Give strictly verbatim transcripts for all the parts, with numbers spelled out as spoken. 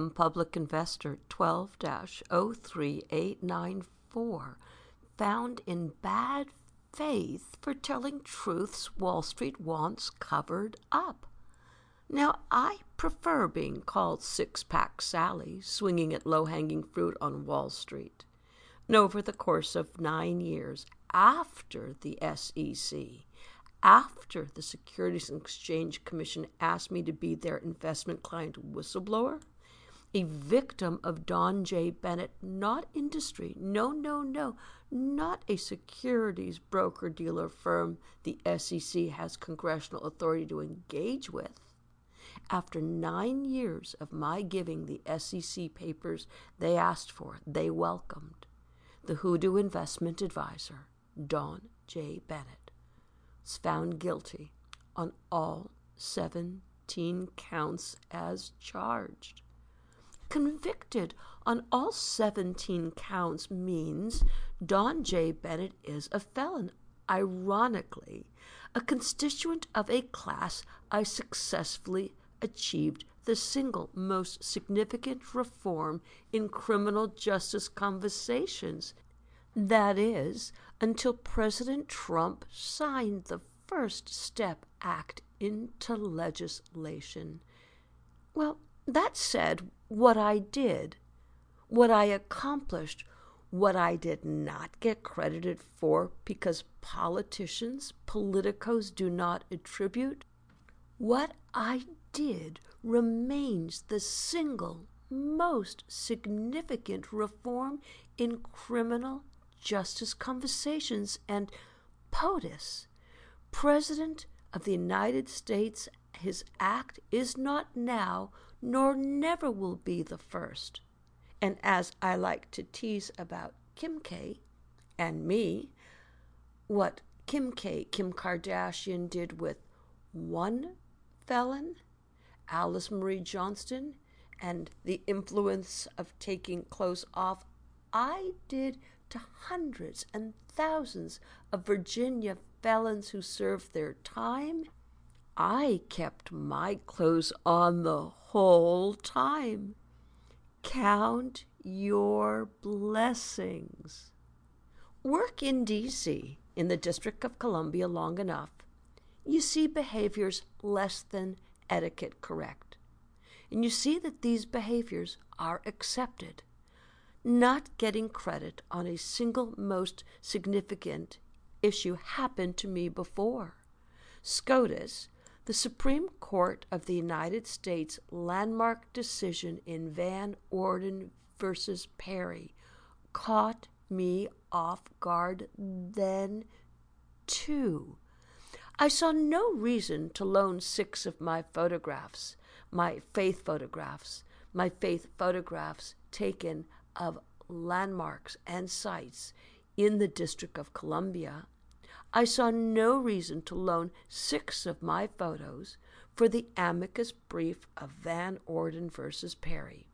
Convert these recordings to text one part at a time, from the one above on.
M Public Investor twelve dash oh three eight nine four, found in bad faith for telling truths Wall Street wants covered up. Now, I prefer being called Six-Pack Sally, swinging at low-hanging fruit on Wall Street. And over the course of nine years, after the S E C, after the Securities and Exchange Commission asked me to be their investment client whistleblower, a victim of Don J. Bennett, not industry, no, no, no, not a securities broker-dealer firm the S E C has congressional authority to engage with. After nine years of my giving the S E C papers they asked for, they welcomed, the Hoodoo investment advisor, Don J. Bennett, was found guilty on all seventeen counts as charged. Convicted on all seventeen counts means Don J. Bennett is a felon. Ironically, a constituent of a class I successfully achieved the single most significant reform in criminal justice conversations. That is, until President Trump signed the First Step Act into legislation. Well, that said, what I did, what I accomplished, what I did not get credited for because politicians, politicos do not attribute, what I did remains the single most significant reform in criminal justice conversations. And POTUS, President of the United States, his act is not now nor never will be the first. And as I like to tease about Kim K and me, what Kim K, Kim Kardashian, did with one felon, Alice Marie Johnston, and the influence of taking clothes off, I did to hundreds and thousands of Virginia felons who served their time. I kept my clothes on the whole time. Count your blessings. Work in D C, in the District of Columbia, long enough, you see behaviors less than etiquette correct. And you see that these behaviors are accepted. Not getting credit on a single most significant issue happened to me before. SCOTUS, the Supreme Court of the United States landmark decision in Van Orden versus Perry, caught me off guard then, too. I saw no reason to loan six of my photographs, my faith photographs, my faith photographs taken of landmarks and sites in the District of Columbia. I saw no reason to loan six of my photos for the amicus brief of Van Orden versus Perry.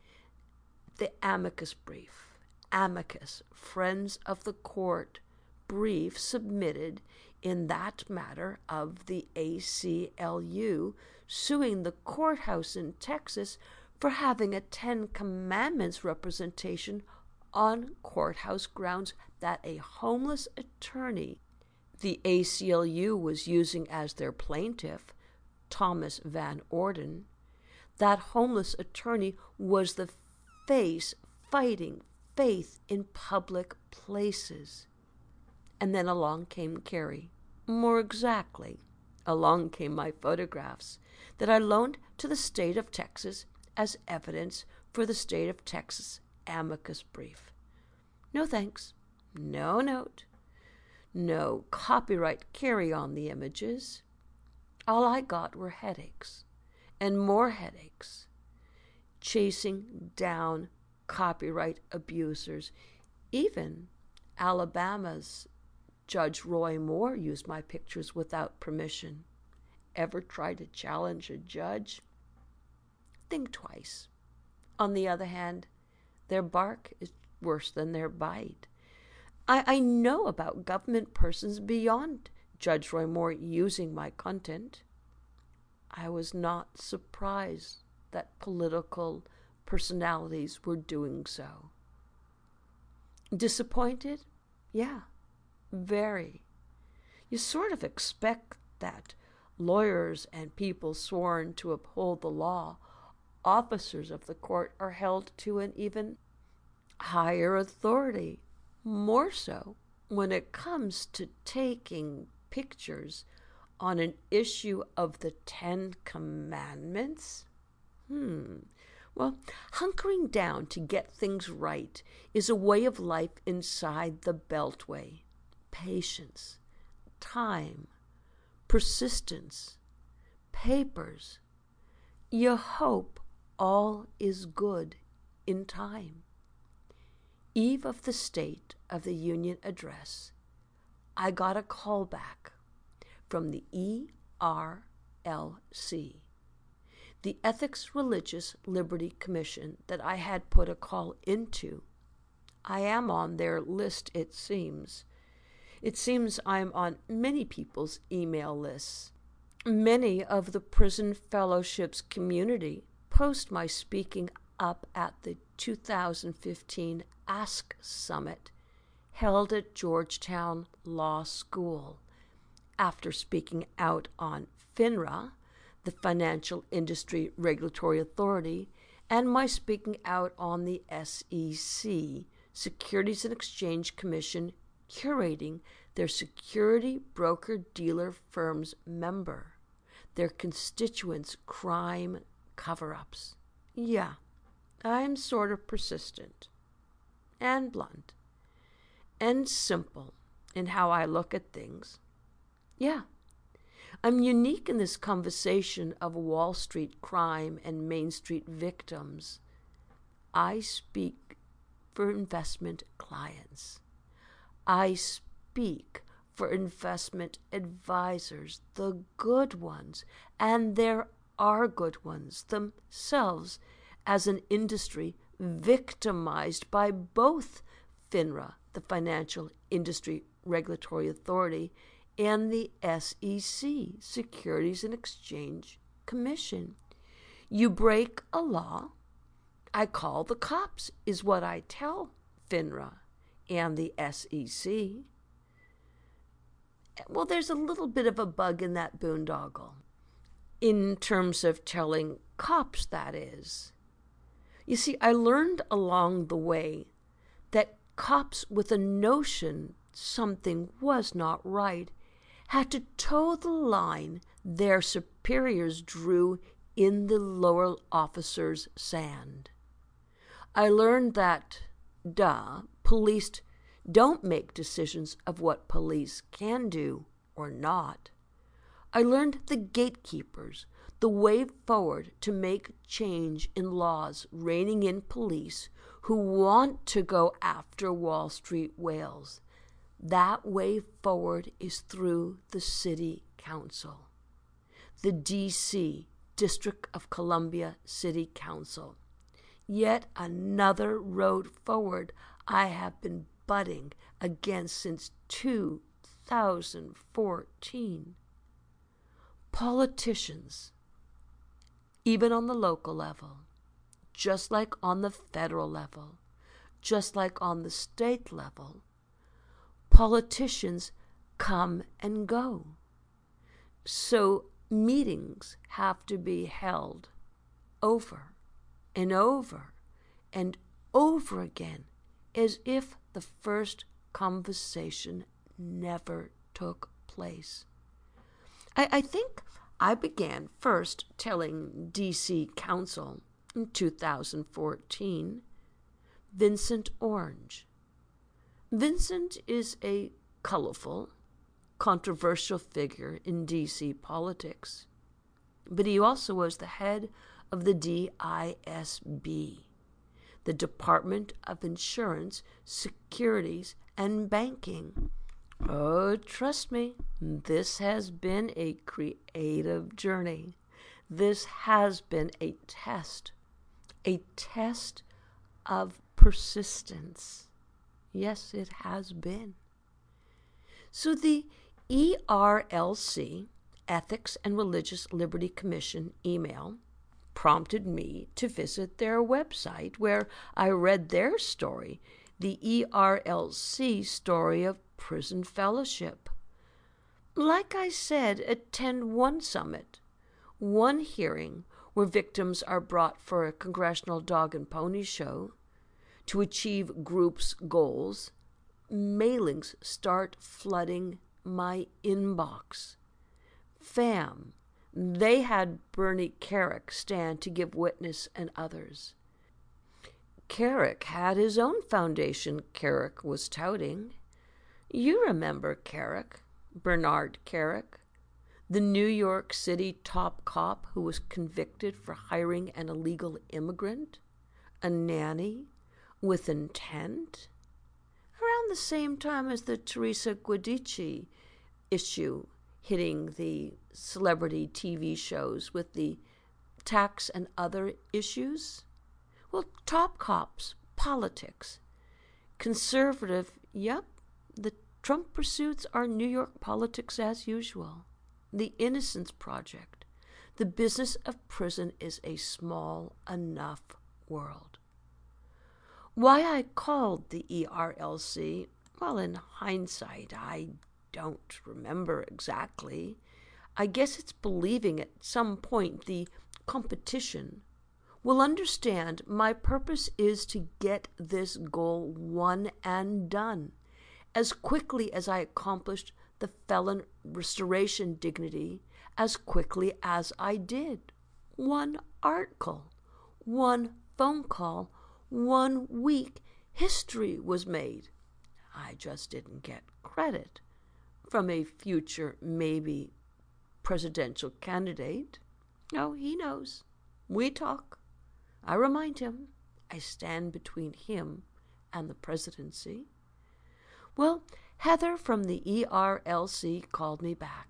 The amicus brief, amicus, Friends of the Court brief submitted in that matter of the A C L U suing the courthouse in Texas for having a Ten Commandments representation on courthouse grounds that a homeless attorney the A C L U was using as their plaintiff, Thomas Van Orden, that homeless attorney was the face fighting faith in public places. And then along came Kerry. More exactly, along came my photographs that I loaned to the state of Texas as evidence for the state of Texas amicus brief. No thanks, no note, no copyright carry on the images. All I got were headaches and more headaches, chasing down copyright abusers. Even Alabama's Judge Roy Moore used my pictures without permission. Ever try to challenge a judge? Think twice. On the other hand, their bark is worse than their bite. I, I know about government persons beyond Judge Roy Moore using my content. I was not surprised that political personalities were doing so. Disappointed? Yeah, very. You sort of expect that. Lawyers and people sworn to uphold the law, officers of the court, are held to an even higher authority. More so when it comes to taking pictures on an issue of the Ten Commandments. Hmm. Well, hunkering down to get things right is a way of life inside the Beltway. Patience, time, persistence, papers. You hope all is good in time. Eve of the State of the Union Address, I got a call back from the E R L C, the Ethics Religious Liberty Commission that I had put a call into. I am on their list, it seems. It seems I'm on many people's email lists. Many of the Prison Fellowship's community post my speaking up at the two thousand fifteen Ask Summit held at Georgetown Law School after speaking out on FINRA, the Financial Industry Regulatory Authority, and my speaking out on the S E C, Securities and Exchange Commission, curating their security broker-dealer firm's member, their constituents' crime cover-ups. Yeah, I'm sort of persistent and blunt and simple in how I look at things. Yeah, I'm unique in this conversation of Wall Street crime and Main Street victims. I speak for investment clients. I speak for investment advisors, the good ones, and there are good ones themselves, as an industry victimized by both FINRA, the Financial Industry Regulatory Authority, and the S E C, Securities and Exchange Commission. You break a law, I call the cops, is what I tell FINRA and the S E C. Well, there's a little bit of a bug in that boondoggle, in terms of telling cops, that is. You see, I learned along the way that cops with a notion something was not right had to toe the line their superiors drew in the lower officers' sand. I learned that, duh, police don't make decisions of what police can do or not. I learned the gatekeepers, the way forward to make change in laws reining in police who want to go after Wall Street whales. That way forward is through the City Council, the D C District of Columbia City Council. Yet another road forward I have been butting against since two thousand fourteen. Politicians, even on the local level, just like on the federal level, just like on the state level, politicians come and go. So meetings have to be held over and over and over again, as if the first conversation never took place. I, I think I began first telling D C Council in two thousand fourteen, Vincent Orange. Vincent is a colorful, controversial figure in D C politics, but he also was the head of the D I S B, the Department of Insurance, Securities, and Banking. Oh, trust me, this has been a creative journey. This has been a test, a test of persistence. Yes, it has been. So the E R L C, Ethics and Religious Liberty Commission email, prompted me to visit their website, where I read their story, the E R L C story of prison fellowship. Like I said, attend one summit, one hearing where victims are brought for a congressional dog and pony show. To achieve groups' goals, mailings start flooding my inbox. Fam, they had Bernie Kerik stand to give witness and others. Kerik had his own foundation Kerik was touting. You remember Kerik, Bernard Kerik, the New York City top cop who was convicted for hiring an illegal immigrant, a nanny, with intent? Around the same time as the Teresa Giudice issue hitting the celebrity T V shows with the tax and other issues? Well, top cops, politics, conservative, yep, the Trump pursuits are New York politics as usual. The Innocence Project. The business of prison is a small enough world. Why I called the E R L C, well, in hindsight, I don't remember exactly. I guess it's believing at some point the competition will understand my purpose is to get this goal won and done as quickly as I accomplished the felon restoration dignity, as quickly as I did. One article, one phone call, one week, history was made. I just didn't get credit from a future, maybe, presidential candidate. No, he knows. We talk. I remind him I stand between him and the presidency. Well, Heather from the E R L C called me back.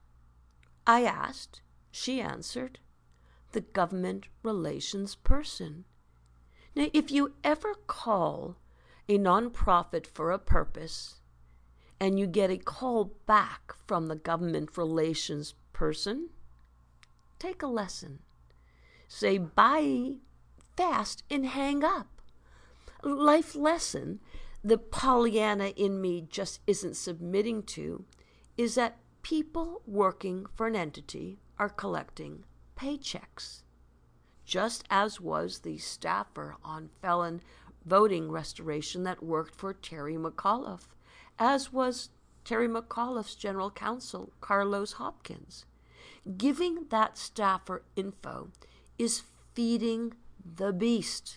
I asked, she answered, the government relations person. Now, if you ever call a nonprofit for a purpose and you get a call back from the government relations person, take a lesson. Say bye fast and hang up. Life lesson the Pollyanna in me just isn't submitting to is that people working for an entity are collecting paychecks, just as was the staffer on felon voting restoration that worked for Terry McAuliffe, as was Terry McAuliffe's general counsel, Carlos Hopkins. Giving that staffer info is feeding the beast.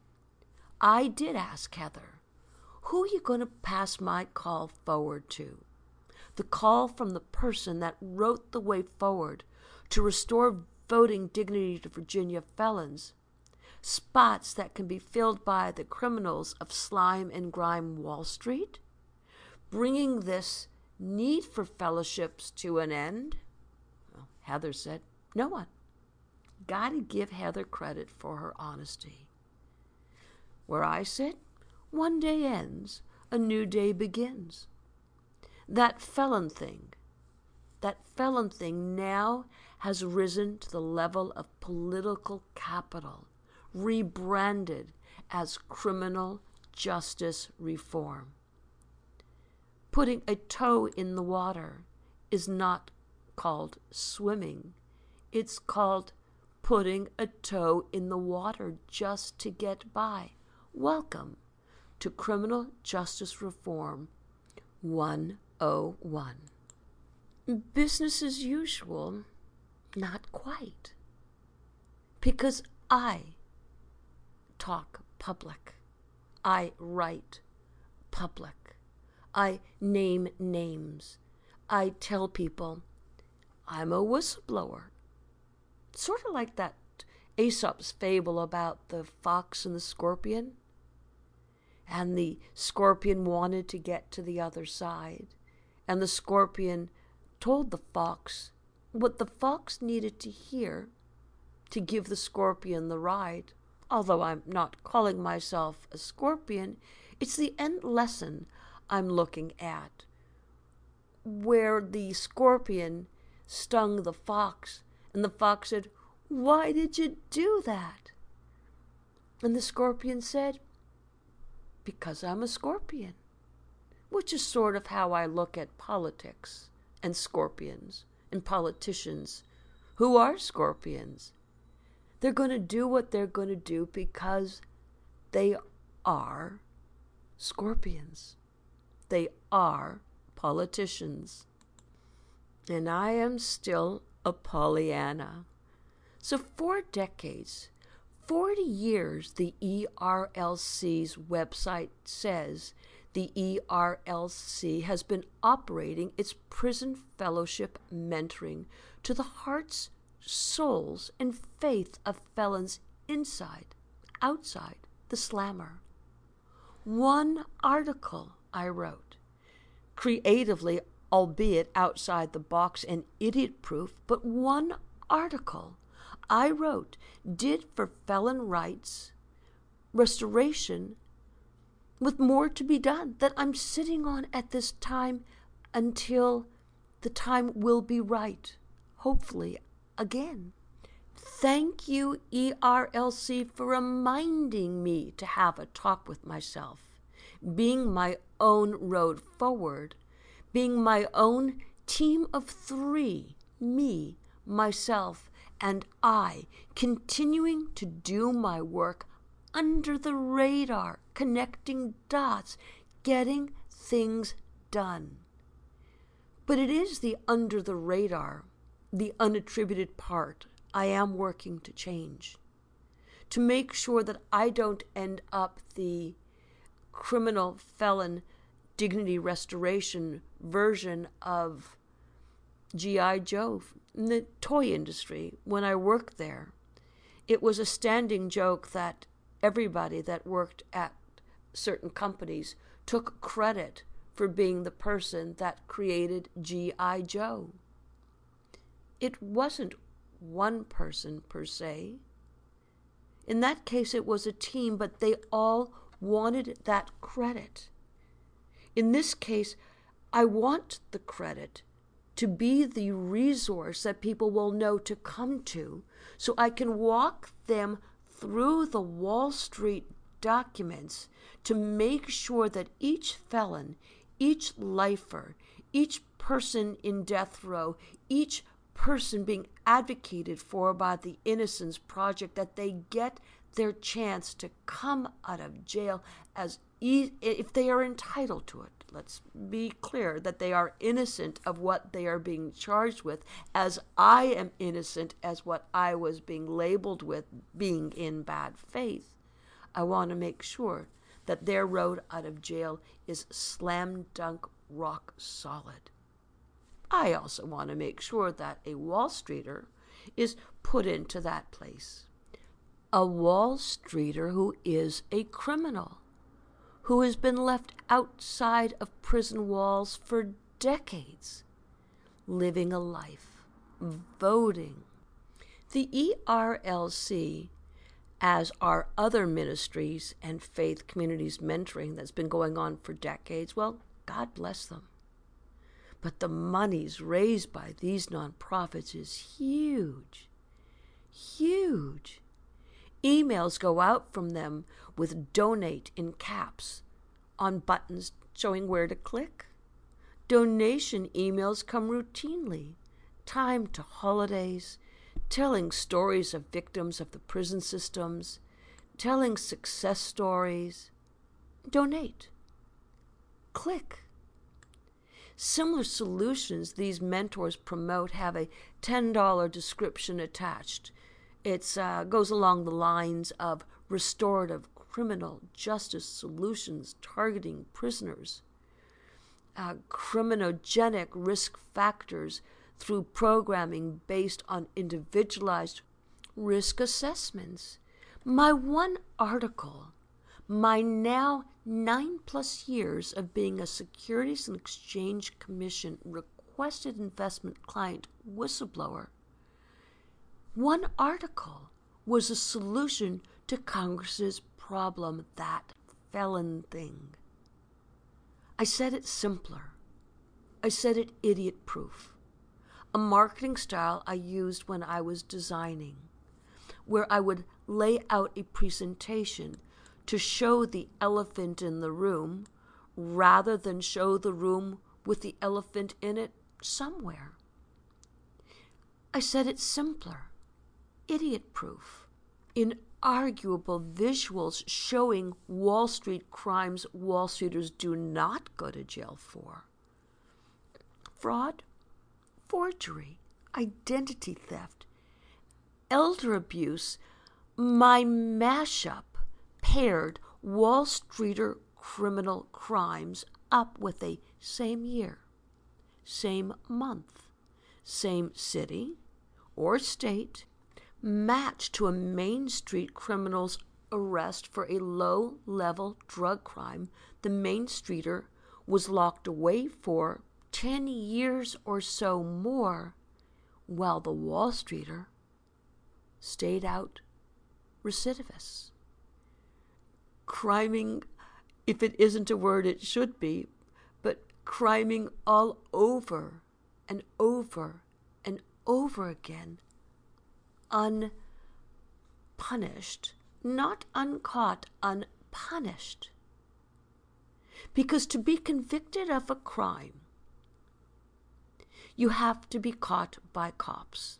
I did ask Heather, who are you going to pass my call forward to? The call from the person that wrote the way forward to restore voting dignity to Virginia felons, spots that can be filled by the criminals of slime and grime Wall Street, bringing this need for fellowships to an end? Well, Heather said, no one. Gotta give Heather credit for her honesty. Where I sit, one day ends, a new day begins. That felon thing, that felon thing now has risen to the level of political capital, rebranded as criminal justice reform. Putting a toe in the water is not called swimming. It's called putting a toe in the water just to get by. Welcome to Criminal Justice Reform one oh one. Business as usual, not quite. Because I talk public. I write public. I name names. I tell people I'm a whistleblower. Sort of like that Aesop's fable about the fox and the scorpion. And the scorpion wanted to get to the other side. And the scorpion told the fox what the fox needed to hear to give the scorpion the ride. Although I'm not calling myself a scorpion, it's the end lesson I'm looking at, where the scorpion stung the fox, and the fox said, Why did you do that? And the scorpion said, because I'm a scorpion, which is sort of how I look at politics and scorpions and politicians who are scorpions. They're going to do what they're going to do because they are scorpions. They are politicians. And I am still a Pollyanna. So for decades, forty years, the E R L C's website says the E R L C has been operating its prison fellowship mentoring to the hearts, souls, and faith of felons inside, outside the slammer. One article I wrote, creatively, albeit outside the box and idiot-proof, but one article I wrote did for felon rights restoration, with more to be done that I'm sitting on at this time until the time will be right, hopefully again. Thank you, E R L C, for reminding me to have a talk with myself, being my own road forward, being my own team of three, me, myself, and I, continuing to do my work under the radar, connecting dots, getting things done. But it is the under the radar, the unattributed part I am working to change, to make sure that I don't end up the criminal felon dignity restoration version of G I Joe in the toy industry. When I worked there, it was a standing joke that everybody that worked at certain companies took credit for being the person that created G I Joe. It wasn't one person per se. In that case, it was a team, but they all wanted that credit. In this case, I want the credit to be the resource that people will know to come to, so I can walk them through the Wall Street documents to make sure that each felon, each lifer, each person in death row, each person being advocated for by the Innocence Project, that they get their chance to come out of jail as e- if they are entitled to it. Let's be clear that they are innocent of what they are being charged with, as I am innocent as what I was being labeled with, being in bad faith. I want to make sure that their road out of jail is slam dunk rock solid. I also want to make sure that a Wall Streeter is put into that place. A Wall Streeter who is a criminal, who has been left outside of prison walls for decades, living a life, voting. The E R L C, as are other ministries and faith communities mentoring that's been going on for decades, well, God bless them. But the monies raised by these nonprofits is huge, huge. Emails go out from them with donate in caps on buttons showing where to click. Donation emails come routinely, timed to holidays, telling stories of victims of the prison systems, telling success stories. Donate. Click. Similar solutions these mentors promote have a ten dollars description attached. It uh, goes along the lines of restorative criminal justice solutions targeting prisoners, uh, criminogenic risk factors through programming based on individualized risk assessments. My one article, my now nine plus years of being a Securities and Exchange Commission requested investment client whistleblower, one article was a solution to Congress's problem, that felon thing. I said it simpler. I said it idiot-proof. A marketing style I used when I was designing. where I would lay out a presentation to show the elephant in the room rather than show the room with the elephant in it somewhere. I said it's simpler, idiot-proof, inarguable visuals showing Wall Street crimes Wall Streeters do not go to jail for. Fraud, forgery, identity theft, elder abuse. My mashup paired Wall Streeter criminal crimes up with a same year, same month, same city or state, matched to a Main Street criminal's arrest for a low-level drug crime the Main Streeter was locked away for ten years or so more, while the Wall Streeter stayed out recidivists. Criming, if it isn't a word it should be, but criming all over and over and over again, unpunished, not uncaught, unpunished. Because to be convicted of a crime, you have to be caught by cops.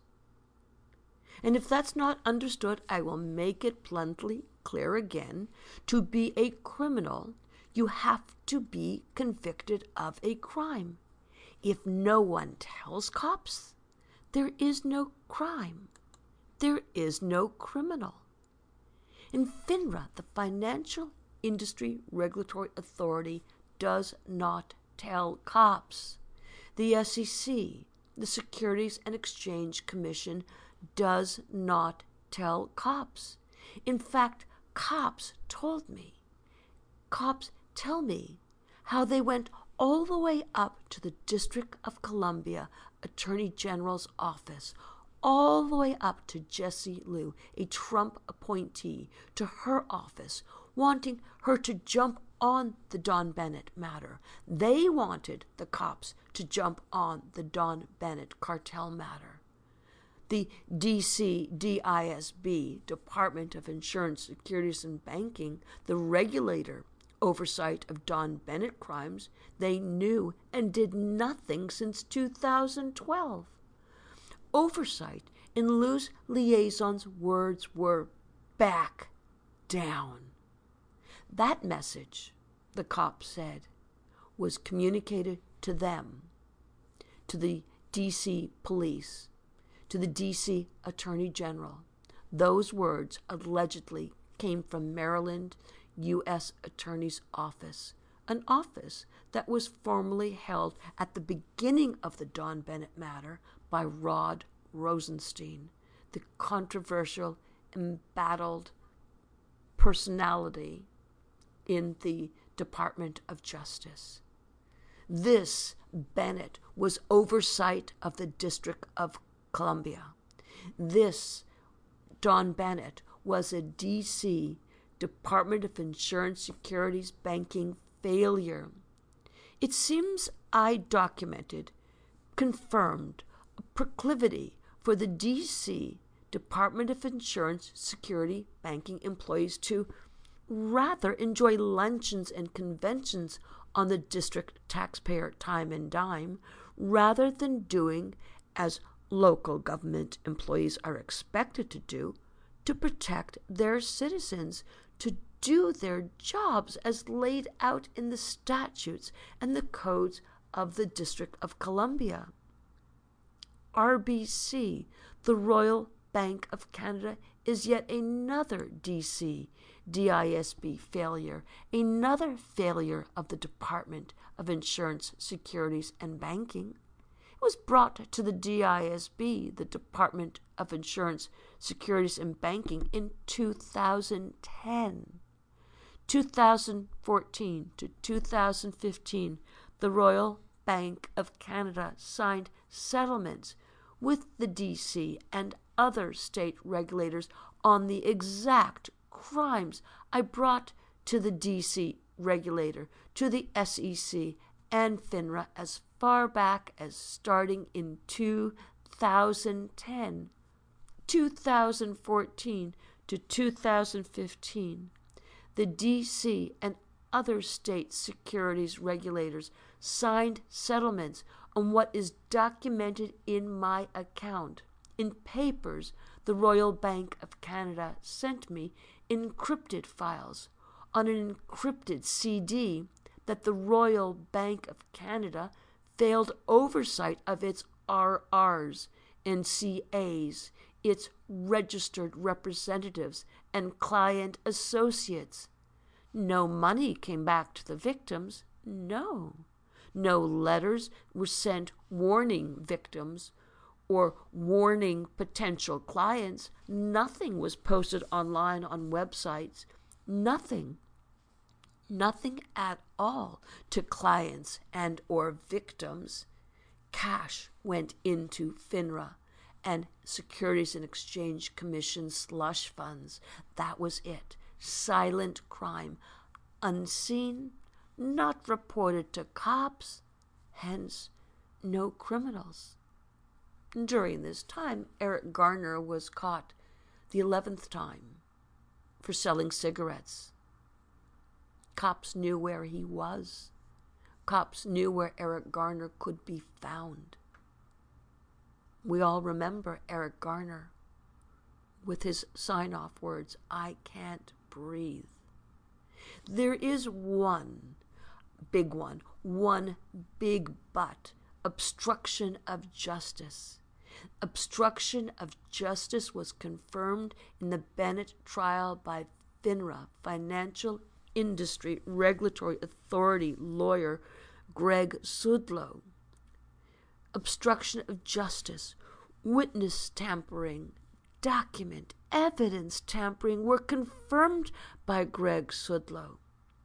And if that's not understood, I will make it bluntly clear again. To be a criminal, you have to be convicted of a crime. If no one tells cops, there is no crime. There is no criminal. And FINRA, the Financial Industry Regulatory Authority, does not tell cops. The S E C, the Securities and Exchange Commission, does not tell cops. In fact, cops told me, cops tell me how they went all the way up to the District of Columbia Attorney General's office, all the way up to Jessie Liu, a Trump appointee, to her office, wanting her to jump on the Don Bennett matter. They wanted the cops to jump on the Don Bennett cartel matter. The D C D I S B, Department of Insurance, Securities and Banking, the regulator oversight of Don Bennett crimes, they knew and did nothing since two thousand twelve. Oversight, in Liu's liaison's words, were back down. That message, the cop said, was communicated to them, to the D C police, to the D C Attorney General. Those words allegedly came from Maryland U S Attorney's Office, an office that was formerly held at the beginning of the Don Bennett matter by Rod Rosenstein, the controversial, embattled personality in the Department of Justice. This Bennett was oversight of the District of Columbia. This Don Bennett was a D C Department of Insurance Securities Banking failure. It seems I documented, confirmed, a proclivity for the D C Department of Insurance Security Banking employees to rather enjoy luncheons and conventions on the district taxpayer time and dime, rather than doing as local government employees are expected to do, to protect their citizens, to do their jobs as laid out in the statutes and the codes of the District of Columbia. R B C, the Royal Bank of Canada, is yet another D C D I S B failure, another failure of the Department of Insurance, Securities and Banking. It was brought to the D I S B, the Department of Insurance, Securities and Banking, in two thousand ten. two thousand fourteen to two thousand fifteen, the Royal Bank of Canada signed settlements with the D C and other state regulators on the exact crimes I brought to the D C regulator, to the S E C and FINRA as far back as starting in two thousand ten. two thousand fourteen to two thousand fifteen, the D C and other state securities regulators signed settlements on what is documented in my account. In papers, the Royal Bank of Canada sent me encrypted files on an encrypted C D that the Royal Bank of Canada failed oversight of its R Rs and C As, its registered representatives and client associates. No money came back to the victims. No. No letters were sent warning victims or warning potential clients. Nothing was posted online on websites. Nothing. Nothing at all to clients and or victims. Cash went into FINRA and Securities and Exchange Commission slush funds. That was it. Silent crime. Unseen, not reported to cops, hence no criminals. During this time, Eric Garner was caught the eleventh time for selling cigarettes. Cops knew where he was. Cops knew where Eric Garner could be found. We all remember Eric Garner with his sign-off words, "I can't breathe." There is one big one, one big but, obstruction of justice. Obstruction of justice was confirmed in the Bennett trial by FINRA, Financial Industry Regulatory Authority lawyer Greg Sudlow. Obstruction of justice, witness tampering, document, evidence tampering were confirmed by Greg Sudlow.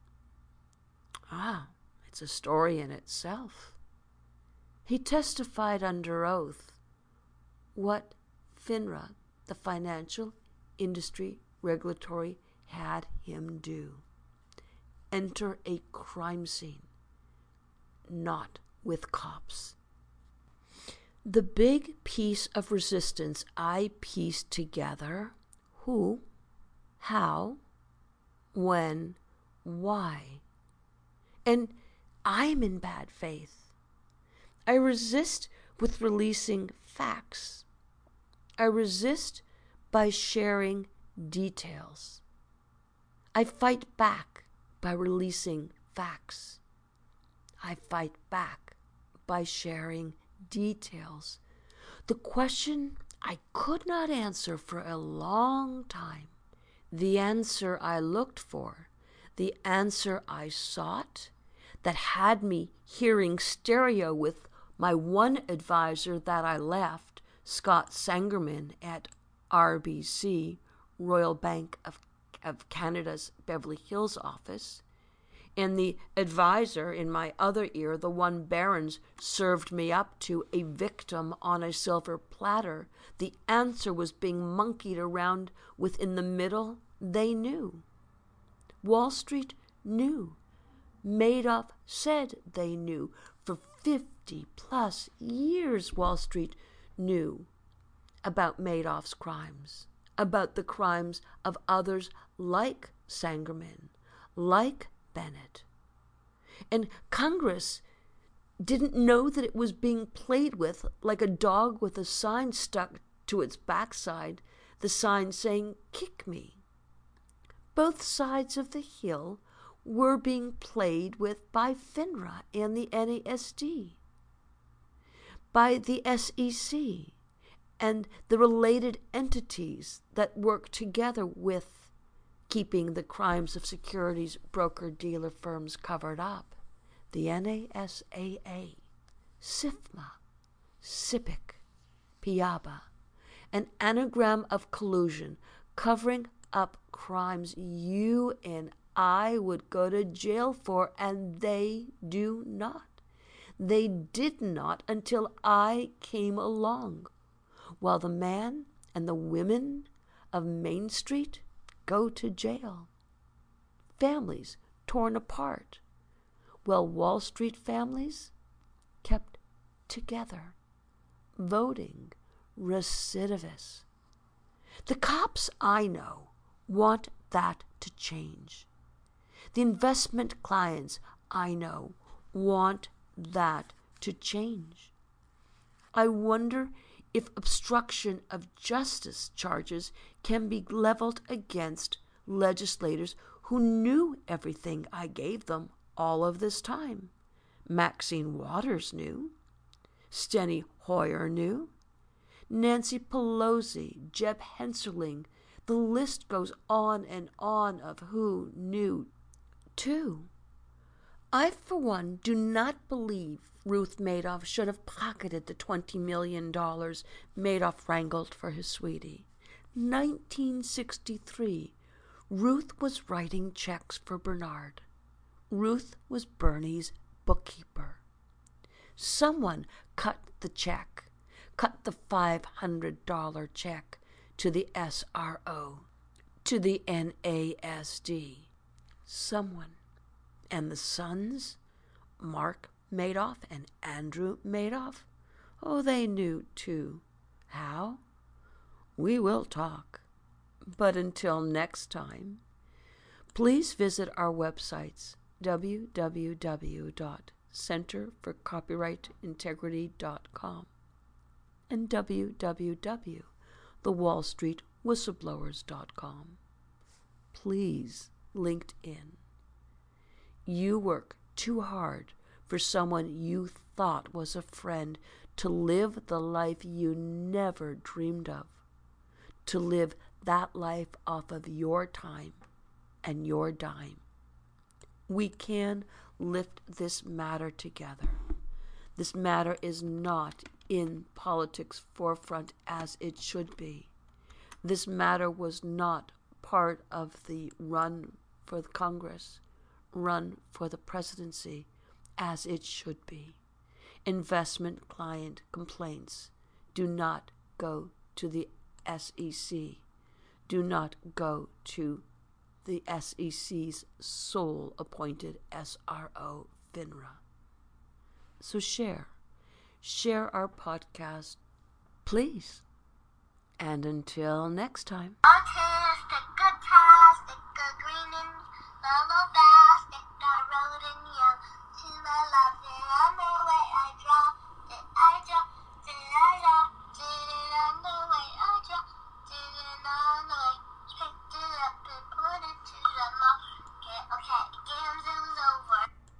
Ah, it's a story in itself. He testified under oath what FINRA, the Financial Industry Regulatory, had him do. Enter a crime scene, not with cops. The big piece of resistance I pieced together: who, how, when, why. And I'm in bad faith. I resist with releasing facts. I resist by sharing details. I fight back by releasing facts. I fight back by sharing details. The question I could not answer for a long time, the answer I looked for, the answer I sought, that had me hearing stereo with my one advisor that I left, Scott Sangerman at R B C, Royal Bank of, of Canada's Beverly Hills office, and the advisor in my other ear, the one Barron's served me up to a victim on a silver platter. The answer was being monkeyed around within the middle. They knew. Wall Street knew. Madoff said they knew. For fifty plus years, Wall Street knew about Madoff's crimes, about the crimes of others like Sangerman, like Bennett. And Congress didn't know that it was being played with like a dog with a sign stuck to its backside, the sign saying, "Kick me." Both sides of the hill were being played with by FINRA and the N A S D, by the S E C, and the related entities that work together with keeping the crimes of securities broker-dealer firms covered up. The N A S A A, SIFMA, SIPC, PIABA, an anagram of collusion covering up crimes you and I would go to jail for, and they do not. They did not until I came along, while the man and the women of Main Street go to jail. Families torn apart, while Wall Street families kept together, voting recidivists. The cops I know want that to change. The investment clients I know want that to change. I wonder if obstruction of justice charges can be leveled against legislators who knew everything I gave them all of this time. Maxine Waters knew. Steny Hoyer knew. Nancy Pelosi, Jeb Hensarling, the list goes on and on of who knew, too. I, for one, do not believe Ruth Madoff should have pocketed the twenty million dollars Madoff wrangled for his sweetie. nineteen sixty-three, Ruth was writing checks for Bernard. Ruth was Bernie's bookkeeper. Someone cut the check, cut the five hundred dollars check to the S R O, to the N A S D. Someone. And the sons, Mark Madoff and Andrew Madoff, oh, they knew too. How? We will talk. But until next time, please visit our websites, w w w dot center for copyright integrity dot com and w w w dot the wall street whistleblowers dot com. Please, LinkedIn. You work too hard for someone you thought was a friend to live the life you never dreamed of, to live that life off of your time and your dime. We can lift this matter together. This matter is not in politics' forefront as it should be. This matter was not part of the run for the Congress, run for the presidency as it should be. Investment client complaints do not go to the S E C. Do not go to the S E C's sole appointed S R O, FINRA. So share. Share our podcast, please. And until next time. I can't